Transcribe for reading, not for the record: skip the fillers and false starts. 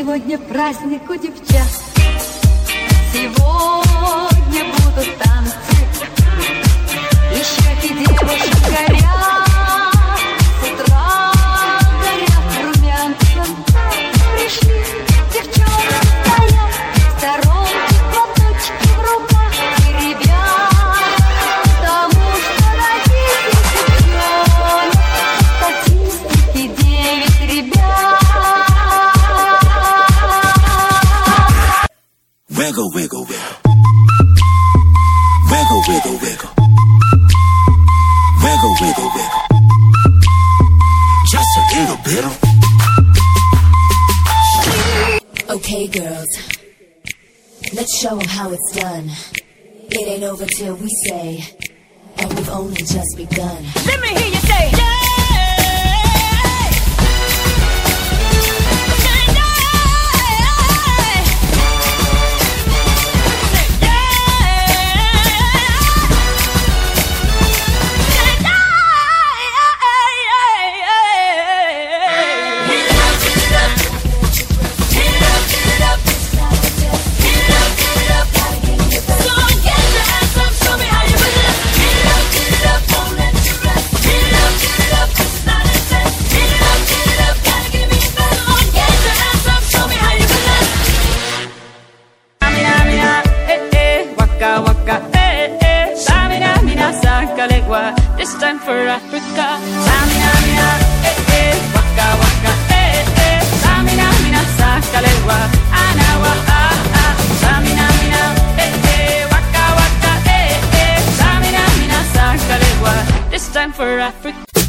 Сегодня праздник у девчат, сегодня будут танцы, и щеки девушек горят, с утра горят румянцем. Пришли девчонки, стоят в сторонке, платочки в руках и ребят, потому что на 10 девчонок статистики 9 ребят. Wiggle, wiggle, wiggle. Wiggle, wiggle, wiggle. Wiggle, wiggle, wiggle. Just a little bit. Okay, girls. Let's show them how it's done. It ain't over till we say, and we've only just begun. Let me hear you say, yeah! This time for Africa. Samina, mina, waka, waka, Samina, mina, sakalewa, anawa, Samina, mina, waka, waka, Samina, mina, sakalewa. This time for Africa.